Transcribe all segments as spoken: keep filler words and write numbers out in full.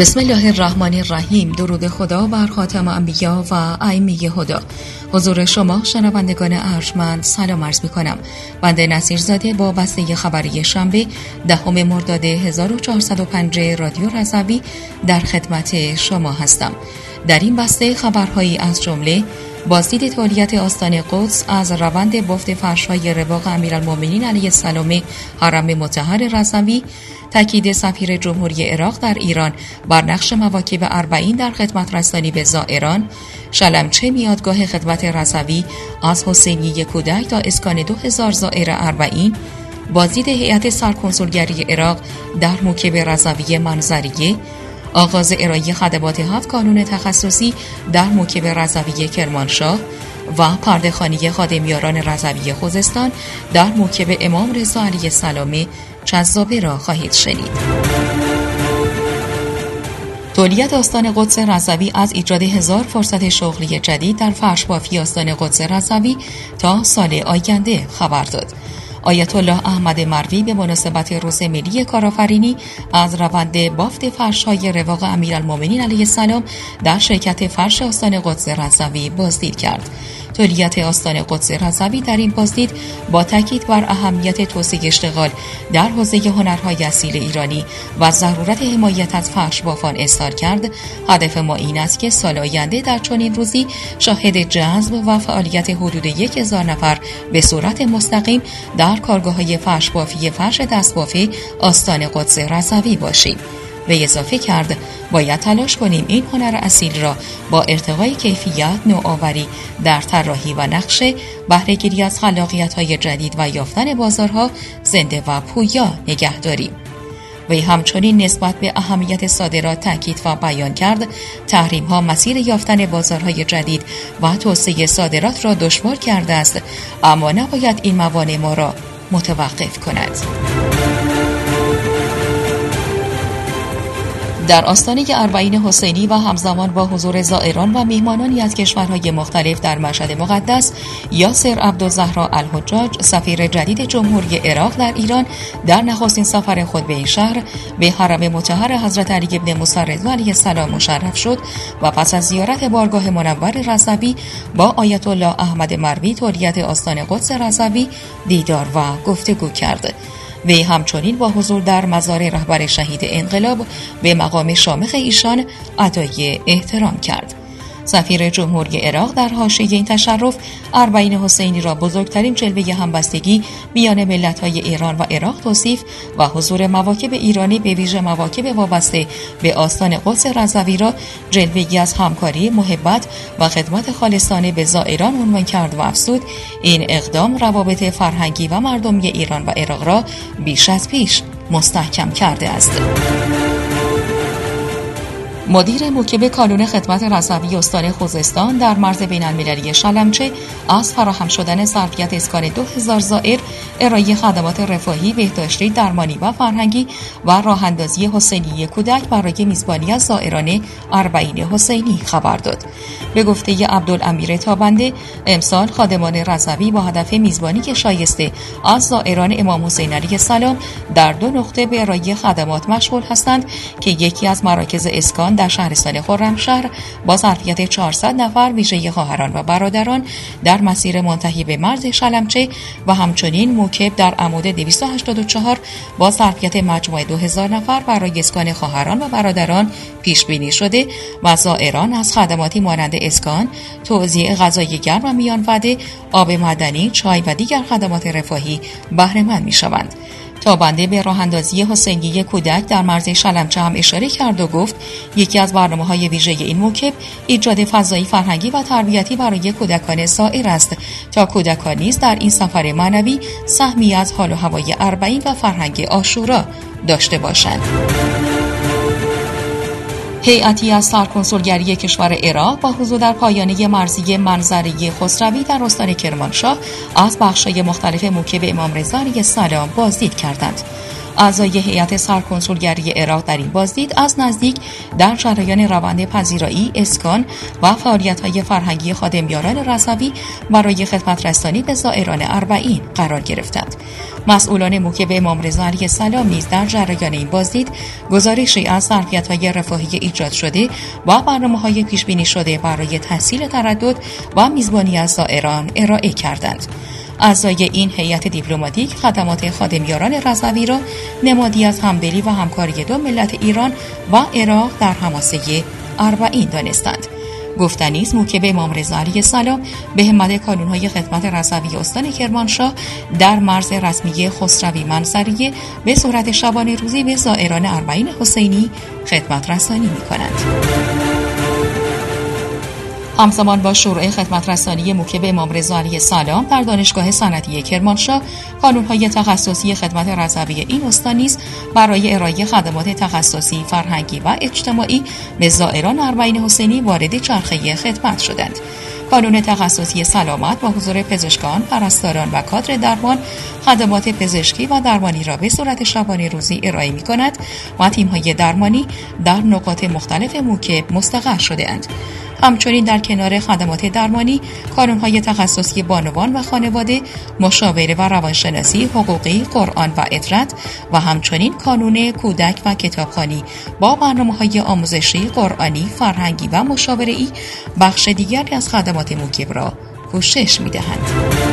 بسم الله الرحمن الرحیم. درود خدا بر خاتم انبیا و ائمه هدی. حضور شما شنوندگان ارجمند سلام عرض می‌کنم. بنده نصیرزاده با بسته خبری شنبه دهم مرداد هزار و چهارصد و پنج رادیو رضوی در خدمت شما هستم. در این بسته خبرهایی از جمله بازدید تولیت آستان قدس از روند بافت فرش‌های رواق امیرالمؤمنین علیه السلام حرم مطهر رضوی، تاکید سفیر جمهوری عراق در ایران بر نقش مواکب اربعین در خدمت رسانی به زائران، شلمچه میادگاه خدمت رضوی از حسینیه کودک تا اسکان دو هزار زائر اربعین، بازدید هیئت سرکنسولگری عراق در موکب رضوی منظریه، آغاز ارائه خدمات هفت کانون تخصصی در موکب رضوی کرمانشاه و پرده‌خوانی خادمیاران رضوی خوزستان در موکب امام رضا علیه السلام جذابه را خواهید شنید. تولیت آستان قدس رضوی از ایجاد هزار فرصت شغلی جدید در فرش بافی آستان قدس رضوی تا سال آینده خبر داد. آیت الله احمد مروی به مناسبت روز ملی کارآفرینی از روند بافت فرش‌های رواق امیرالمؤمنین علیه السلام در شرکت فرش آستان قدس رضوی بازدید کرد. تولیت آستان قدس رضوی در این بازدید با تاکید بر اهمیت توسعه اشتغال در حوزه هنرهای اصیل ایرانی و ضرورت حمایت از فرش بافان اظهار کرد. هدف ما این است که سال آینده در چنین روزی شاهد جذب و فعالیت حدود یک هزار نفر به صورت مستقیم در کارگاه‌های فرش بافی فرش دستبافی آستان قدس رضوی باشیم. به اضافه کرد باید تلاش کنیم این هنر اصیل را با ارتقای کیفیت، نوآوری در طراحی و نقشه، بهره‌گیری از خلاقیت‌های جدید و یافتن بازارها زنده و پویا نگه داریم. وی همچنین نسبت به اهمیت صادرات تاکید و بیان کرد. تحریم‌ها مسیر یافتن بازارهای جدید و توسعه صادرات را دشوار کرده است، اما نباید این موانع ما را متوقف کند. در آستانه اربعین حسینی و همزمان با حضور زائران و میهمانانی از کشورهای مختلف در مشهد مقدس، یاسر عبدالزهرا الحجاج سفیر جدید جمهوری عراق در ایران در نخستین سفر خود به این شهر به حرم مطهر حضرت علی ابن موسی رضا علیه السلام مشرف شد و پس از زیارت بارگاه منور رضوی با آیت الله احمد مروی تولیت آستان قدس رضوی دیدار و گفتگو کرد. وی همچنین با حضور در مزار رهبر شهید انقلاب به مقام شامخ ایشان ادای احترام کرد. سفیر جمهوری عراق در حاشیه این تشرف اربعین حسینی را بزرگترین جلوه همبستگی میان ملت‌های ایران و عراق توصیف و حضور مواکب ایرانی به ویژه مواکب وابسته به آستان قدس رضوی را جلوه‌ای از همکاری، محبت و خدمت خالصانه به زائران عنوان کرد و افزود این اقدام روابط فرهنگی و مردمی ایران و عراق را بیش از پیش مستحکم کرده است. مدیر موکب کانون خدمت رضوی استان خوزستان در مرز بین‌المللی شلمچه از فراهم شدن ظرفیت اسکان دو هزار زائر، ارائه خدمات رفاهی، بهداشتی، درمانی و فرهنگی و راه‌اندازی حسینیه کودک برای میزبانی از زائران اربعین حسینی خبر داد. به گفته عبدالامیر تابنده، امسال خادمان رضوی با هدف میزبانی شایسته از زائران امام حسین علیه السلام در دو نقطه به ارائه خدمات مشغول هستند که یکی از مراکز اسکان در شهرستان خرمشهر با ظرفیت چهارصد نفر ویژه خواهران و برادران در مسیر منتهی به مرز شلمچه و همچنین موکب در عمود دویست و هشتاد و چهار با ظرفیت مجموع دو هزار نفر برای اسکان خواهران و برادران پیش بینی شده و زائران از خدماتی مانند اسکان، توزیع غذای گرم و میان وعده، آب معدنی، چای و دیگر خدمات رفاهی بهره مند می‌شوند. تابنده به راه‌اندازی حسینیه کودک در مرز شلمچه هم اشاره کرد و گفت یکی از برنامه‌های ویژه این موکب ایجاد فضایی فرهنگی و تربیتی برای کودکان زائر است تا کودکان نیز در این سفر معنوی سهمی از حال و هوای اربعین و فرهنگ عاشورا داشته باشند. هیئتی از سرکنسولگری کشور عراق با حضور در پایانه مرزی منظریه خسروی در استان کرمانشاه از بخش‌های مختلف موکب امام رضا علیه السلام بازدید کردند. اعضای هیئت سرکنسولگری عراق در این بازدید از نزدیک در جریان روند پذیرایی، اسکان و فعالیت‌های فرهنگی خادمیاران رضوی برای خدمت رسانی به زائران اربعین قرار گرفتند. مسئولان موکب امام رضا علیه السلام نیز در جریان این بازدید گزارشی از ظرفیت‌های رفاهی ایجاد شده و برنامه‌های پیش‌بینی شده برای تسهیل تردد و میزبانی از زائران ارائه کردند. اعضای این هیئت دیپلماتیک خدمات خادمیاران رضوی را نمادی از همدلی و همکاری دو ملت ایران و عراق در حماسه اربعین دانستند. گفتنی است موکب امام رضا علیه السلام به همت کانون‌های خدمت رضوی استان کرمانشاه در مرز رسمی خسروی منصریه به صورت شبانه روزی به زائران اربعین حسینی خدمت رسانی می‌کنند. همزمان با شروع خدمت رسانی موکب امام رضا علیه السلام در دانشگاه صنعتی کرمانشاه، کانون‌های تخصصی خدمت رضوی این استان نیز برای ارائه خدمات تخصصی، فرهنگی و اجتماعی به زائران اربعین حسینی وارد چرخه خدمت شدند. کانون تخصصی سلامت با حضور پزشکان، پرستاران و کادر درمان خدمات پزشکی و درمانی را به صورت شبانه روزی ارائه می‌کند و تیم‌های درمانی در نقاط مختلف موکب مستقر شده‌اند. همچنین در کنار خدمات درمانی، کانون‌های تخصصی بانوان و خانواده، مشاوره و روانشناسی، حقوقی، قرآن و عطرت و همچنین کانون کودک و کتابخوانی با برنامه‌های آموزشی، قرآنی، فرهنگی و مشاوره‌ای بخش دیگری از خدمات موکب را پوشش می‌دهند.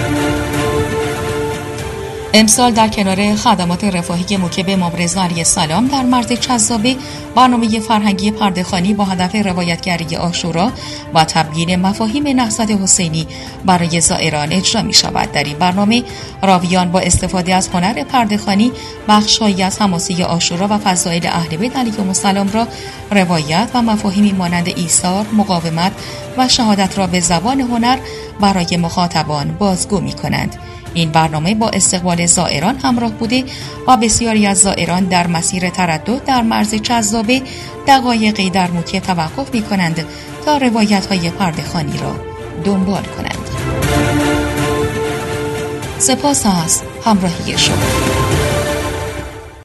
امسال در کنار خدمات رفاهی موکب امام رضا علیه السلام در مرز چذابه، برنامه فرهنگی پرده‌خوانی با هدف روایتگری عاشورا و تبیین مفاهیم نهضت حسینی برای زائران اجرا می شود. در این برنامه راویان با استفاده از هنر پرده‌خوانی بخش‌هایی از حماسه عاشورا و فضائل اهل بیت علیهم السلام را روایت و مفاهیمی مانند ایثار، مقاومت و شهادت را به زبان هنر برای مخاطبان بازگو می کنند. این برنامه با استقبال زائران همراه بوده و بسیاری از زائران در مسیر تردد در مرز چذابه دقایقی در موکب توقف می کنند تا روایت‌های پرده‌خوانی را دنبال کنند. سپاس از همراهی شما.